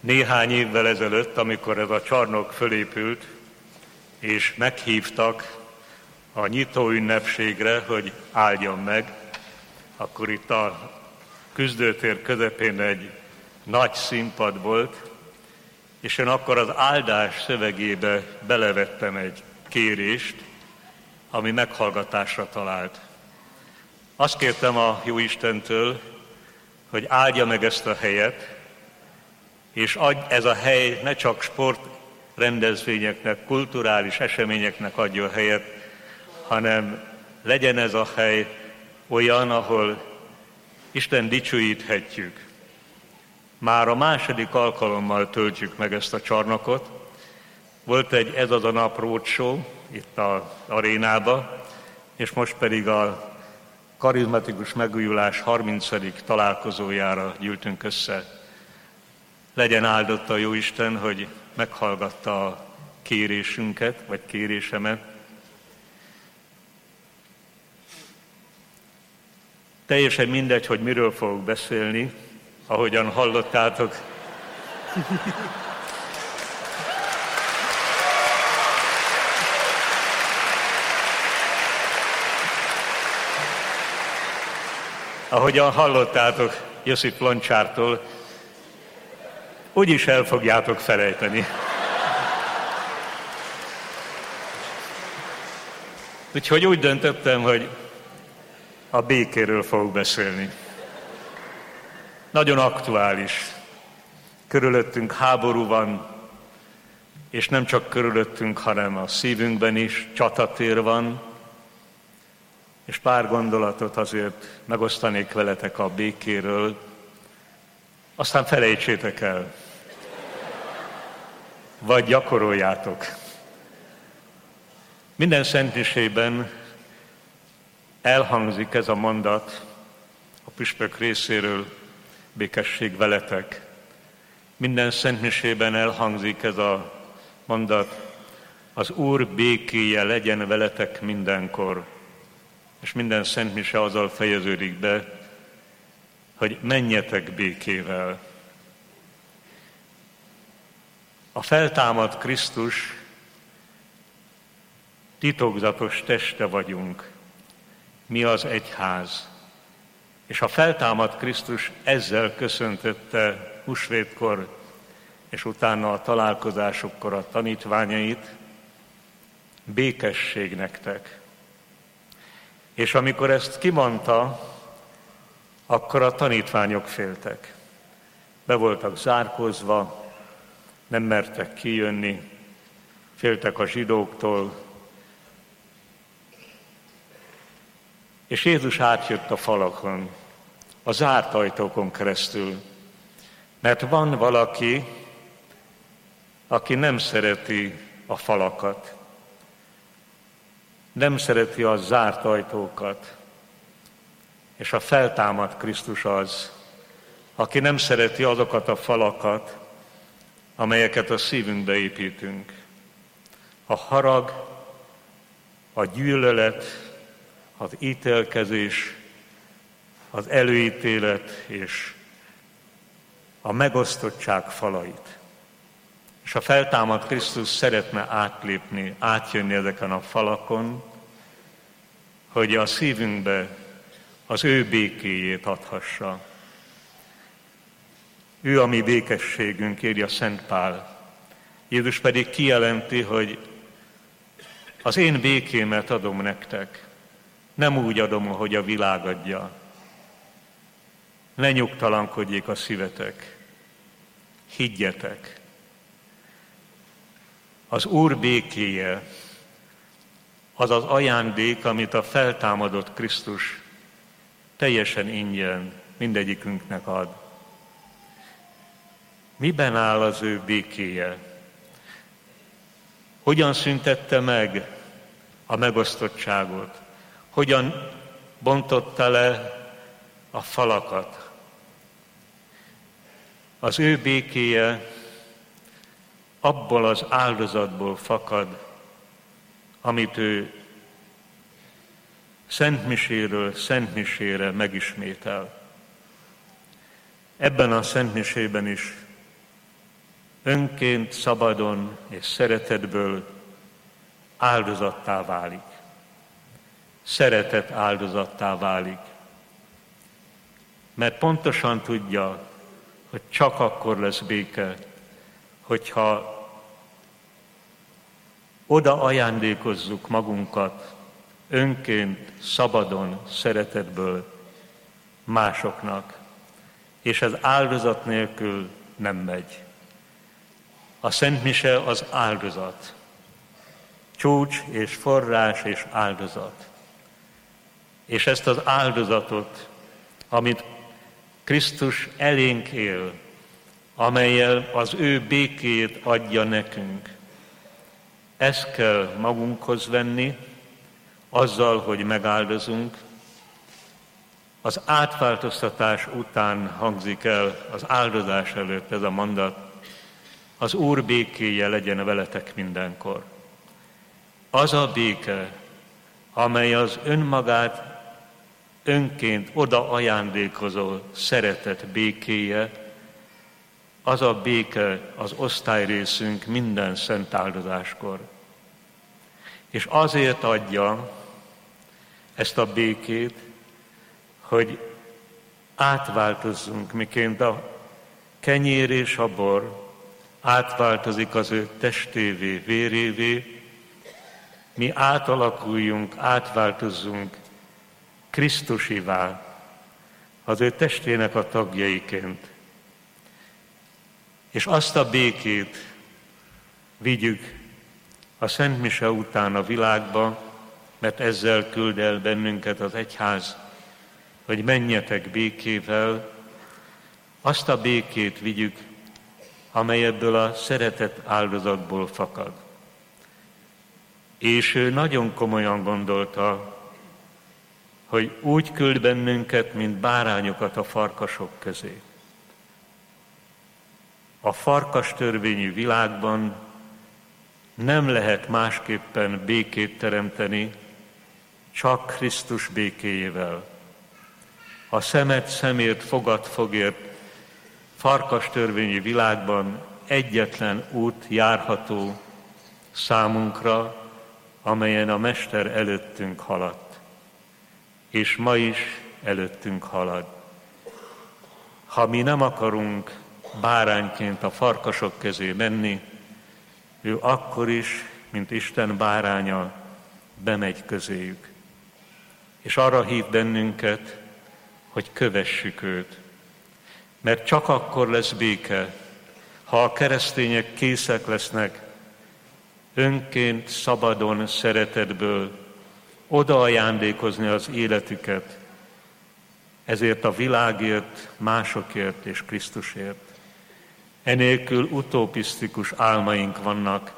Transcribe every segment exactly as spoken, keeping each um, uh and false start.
Néhány évvel ezelőtt, amikor ez a csarnok fölépült, és meghívtak a nyitó ünnepségre, hogy áldjon meg, akkor itt a küzdőtér közepén egy nagy színpad volt, és én akkor az áldás szövegébe belevettem egy kérést, ami meghallgatásra talált. Azt kértem a Jóistentől, hogy áldja meg ezt a helyet, és adj ez a hely ne csak sportrendezvényeknek, kulturális eseményeknek adja helyet, hanem legyen ez a hely olyan, ahol Isten dicsőíthetjük. Már a második alkalommal töltjük meg ezt a csarnokot. Volt egy Ez az a nap roadshow itt az arénába, és most pedig a karizmatikus megújulás harmincadik találkozójára gyűltünk össze. Legyen áldott a Jóisten, hogy meghallgatta a kérésünket, vagy kérésemet. Teljesen mindegy, hogy miről fogok beszélni, ahogyan hallottátok. Ahogyan hallottátok Josip Loncsártól, úgyis el fogjátok felejteni. Úgyhogy úgy döntöttem, hogy a békéről fogok beszélni. Nagyon aktuális. Körülöttünk háború van, és nem csak körülöttünk, hanem a szívünkben is csatatér van, és pár gondolatot azért megosztanék veletek a békéről, aztán felejtsétek el, vagy gyakoroljátok. Minden szentmisében elhangzik ez a mondat a püspök részéről, békesség veletek. Minden szentmisében elhangzik ez a mondat, az Úr békéje legyen veletek mindenkor. És minden szentmise azzal fejeződik be, hogy menjetek békével. A feltámadt Krisztus titokzatos teste vagyunk. Mi az egyház. És a feltámadt Krisztus ezzel köszöntötte húsvétkor, és utána a találkozásokkor a tanítványait, békesség nektek. És amikor ezt kimondta, akkor a tanítványok féltek. Be voltak zárkózva, nem mertek kijönni, féltek a zsidóktól. És Jézus átjött a falakon, a zárt ajtókon keresztül, mert van valaki, aki nem szereti a falakat, nem szereti a zárt ajtókat, és a feltámadt Krisztus az, aki nem szereti azokat a falakat, amelyeket a szívünkbe építünk. A harag, a gyűlölet, az ítélkezés, az előítélet és a megosztottság falait. És a feltámadt Krisztus szeretne átlépni, átjönni ezeken a falakon, hogy a szívünkbe az ő békéjét adhassa. Ő a mi békességünk, írja Szent Pál. Jézus pedig kijelenti, hogy az én békémet adom nektek. Nem úgy adom, ahogy a világ adja. Ne nyugtalankodjék a szívetek. Higgyetek. Az Úr békéje az az ajándék, amit a feltámadott Krisztus teljesen ingyen mindegyikünknek ad. Miben áll az ő békéje? Hogyan szüntette meg a megosztottságot? Hogyan bontotta le a falakat? Az ő békéje abból az áldozatból fakad, amit ő szentmiséről szentmisére megismétel. Ebben a szentmisében is önként, szabadon és szeretetből áldozattá válik. Szeretet áldozattá válik. Mert pontosan tudja, hogy csak akkor lesz béke, hogyha oda ajándékozzuk magunkat önként, szabadon, szeretetből másoknak, és ez áldozat nélkül nem megy. A Szent Mise az áldozat. Csúcs és forrás és áldozat. És ezt az áldozatot, amit Krisztus elénk él, amellyel az ő békéjét adja nekünk, ezt kell magunkhoz venni, azzal, hogy megáldozunk. Az átváltoztatás után hangzik el az áldozás előtt ez a mondat: az Úr békéje legyen veletek mindenkor. Az a béke, amely az önmagát önként oda ajándékozó szeretet békéje, az a béke az osztályrészünk minden szent áldozáskor. És azért adja ezt a békét, hogy átváltozzunk, miként a kenyér és a bor átváltozik az ő testévé, vérévé, mi átalakuljunk, átváltozzunk Krisztusivá, az ő testének a tagjaiként. És azt a békét vigyük a Szent Mise után a világba, mert ezzel küld el bennünket az egyház, hogy menjetek békével, azt a békét vigyük, amely ebből a szeretet áldozatból fakad. És ő nagyon komolyan gondolta, hogy úgy küld bennünket, mint bárányokat a farkasok közé. A farkas törvényű világban nem lehet másképpen békét teremteni, csak Krisztus békéjével. A szemet szemért, fogad fogért farkas törvényű világban egyetlen út járható számunkra, amelyen a Mester előttünk haladt. És ma is előttünk halad. Ha mi nem akarunk bárányként a farkasok közé menni, ő akkor is, mint Isten báránya, bemegy közéjük. És arra hív bennünket, hogy kövessük őt. Mert csak akkor lesz béke, ha a keresztények készek lesznek önként, szabadon, szeretetből oda ajándékozni az életüket, ezért a világért, másokért és Krisztusért. Enélkül utopisztikus álmaink vannak,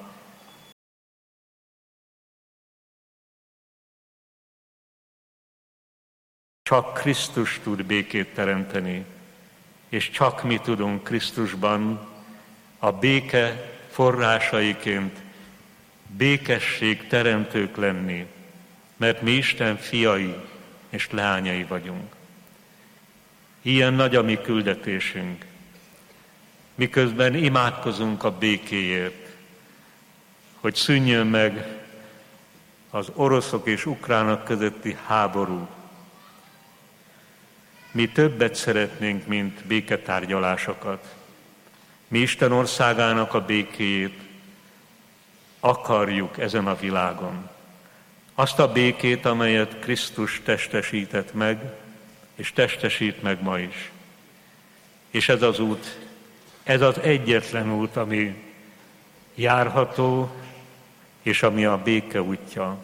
csak Krisztus tud békét teremteni, és csak mi tudunk Krisztusban a béke forrásaiként békesség teremtők lenni, mert mi Isten fiai és leányai vagyunk. Ilyen nagy a mi küldetésünk, miközben imádkozunk a békéért, hogy szűnjön meg az oroszok és ukránok közötti háború. Mi többet szeretnénk, mint béketárgyalásokat. Mi Isten országának a békéjét akarjuk ezen a világon. Azt a békét, amelyet Krisztus testesített meg, és testesít meg ma is. És ez az út, ez az egyetlen út, ami járható, és ami a béke útja.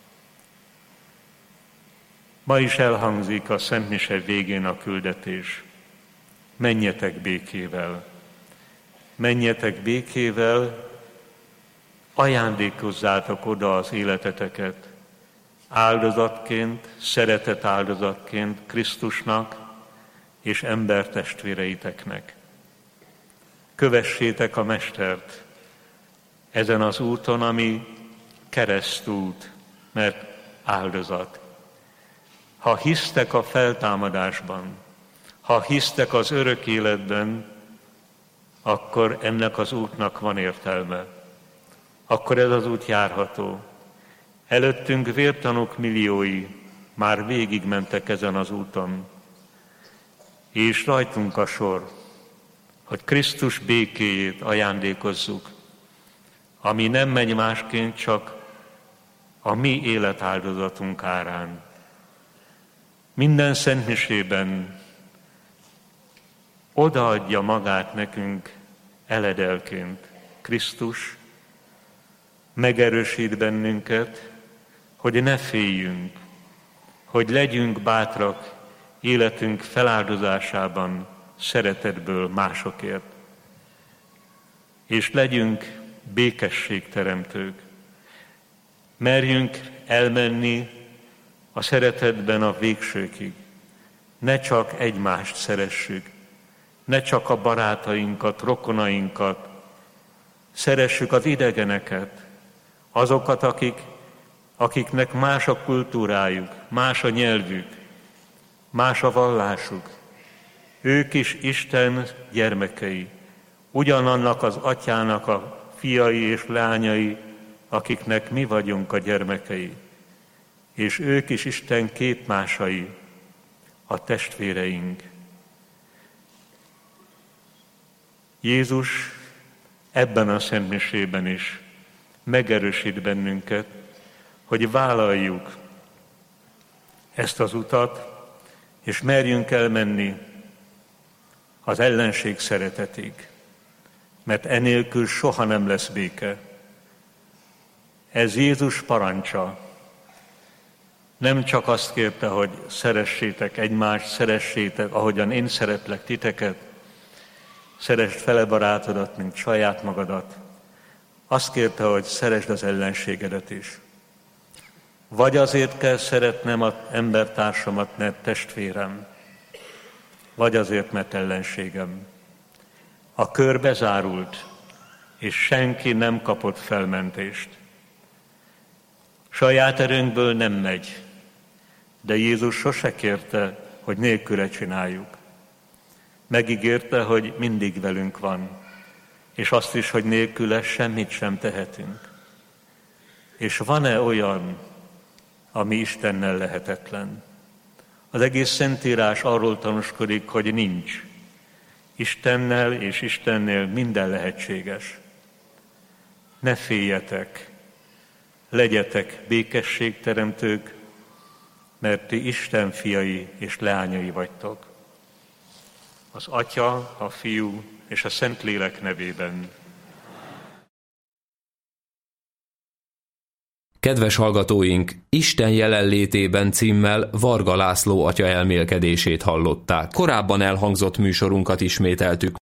Ma is elhangzik a Szent Mise végén a küldetés. Menjetek békével. Menjetek békével, ajándékozzátok oda az életeteket, áldozatként, szeretet áldozatként Krisztusnak és embertestvéreiteknek. Kövessétek a Mestert ezen az úton, ami keresztút, mert áldozat. Ha hisztek a feltámadásban, ha hisztek az örök életben, akkor ennek az útnak van értelme. Akkor ez az út járható. Előttünk vértanúk milliói már végigmentek ezen az úton. És rajtunk a sor, hogy Krisztus békéjét ajándékozzuk, ami nem megy másként, csak a mi életáldozatunk árán. Minden szentmisében odaadja magát nekünk eledelként Krisztus, megerősít bennünket, hogy ne féljünk, hogy legyünk bátrak életünk feláldozásában, szeretetből másokért, és legyünk békességteremtők. Merjünk elmenni a szeretetben a végsőkig. Ne csak egymást szeressük, ne csak a barátainkat, rokonainkat, szeressük az idegeneket, azokat, akik, akiknek más a kultúrájuk, más a nyelvük, más a vallásuk. Ők is Isten gyermekei, ugyanannak az atyának a fiai és lányai, akiknek mi vagyunk a gyermekei, és ők is Isten képmásai, a testvéreink. Jézus ebben a szentmisében is megerősít bennünket, hogy vállaljuk ezt az utat, és merjünk elmenni az ellenség szeretetig, mert enélkül soha nem lesz béke. Ez Jézus parancsa. Nem csak azt kérte, hogy szeressétek egymást, szeressétek, ahogyan én szeretlek titeket, szeresd fele barátodat, mint saját magadat. Azt kérte, hogy szeresd az ellenségedet is. Vagy azért kell szeretnem az embertársamat, mert testvérem, vagy azért, mert ellenségem. A kör bezárult, és senki nem kapott felmentést. Saját erőnkből nem megy, de Jézus sose kérte, hogy nélküle csináljuk. Megígérte, hogy mindig velünk van, és azt is, hogy nélküle semmit sem tehetünk. És van-e olyan, ami Istennel lehetetlen? Az egész Szentírás arról tanúskodik, hogy nincs. Istennel és Istennél minden lehetséges. Ne féljetek, legyetek békességteremtők, mert ti Isten fiai és leányai vagytok. Az Atya, a Fiú és a Szentlélek nevében. Kedves hallgatóink, Isten jelenlétében címmel Varga László atya elmélkedését hallották. Korábban elhangzott műsorunkat ismételtük.